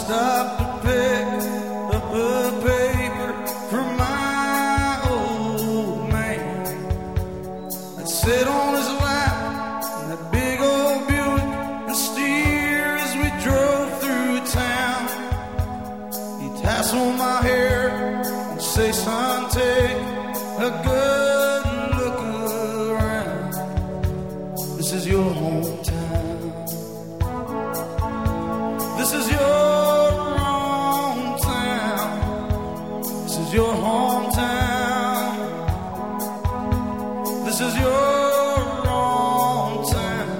stopped to pick up a paper for my old man. I'd sit on his lap in that big old Buick and steer as we drove through town. He'd tassel my hair and say, son, take a good look around. This is your hometown. This is your hometown. This is your hometown. This is your hometown.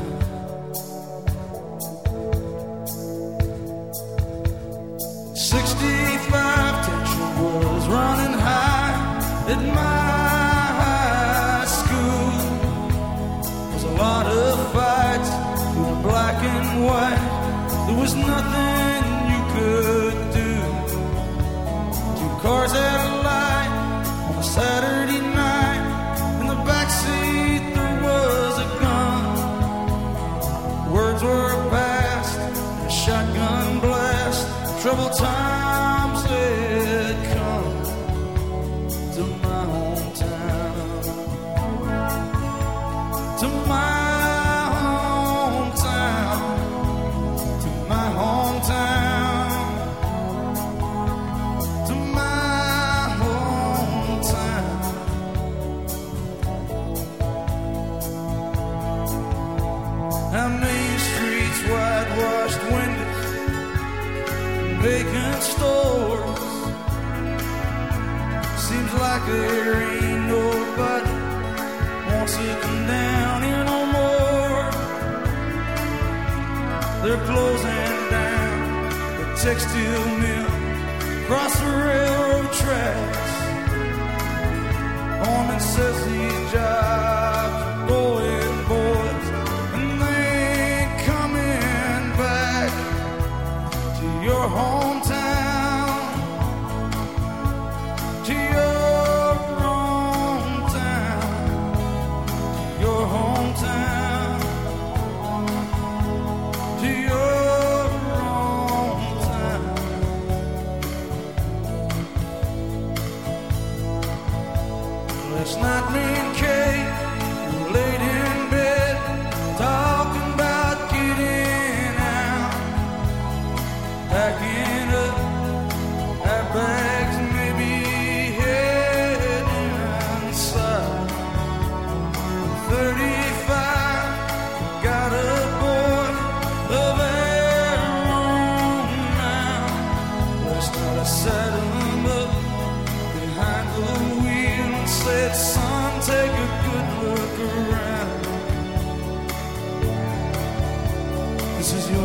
65 tension was running high at my high school. There's a lot of fights between black and white. There was nothing you could do. Two cars had a light on a Saturday night. In the backseat there was a gun. Words were passed, a shotgun blast. Troubled times had come to my hometown. To my vacant stores. Seems like there ain't nobody wants to come down here no more. They're closing down the textile mill across the railroad tracks. Foreman says these jobs are going, boys, and they ain't coming back to your hometown, to your hometown, your hometown, to your hometown. Last night me and Kate were laid in bed talking about getting out, packing up our bags and maybe heading inside. 35, got a boy of our own now. Last night I sat him up behind the wheel and said, son, take a good look around. This is your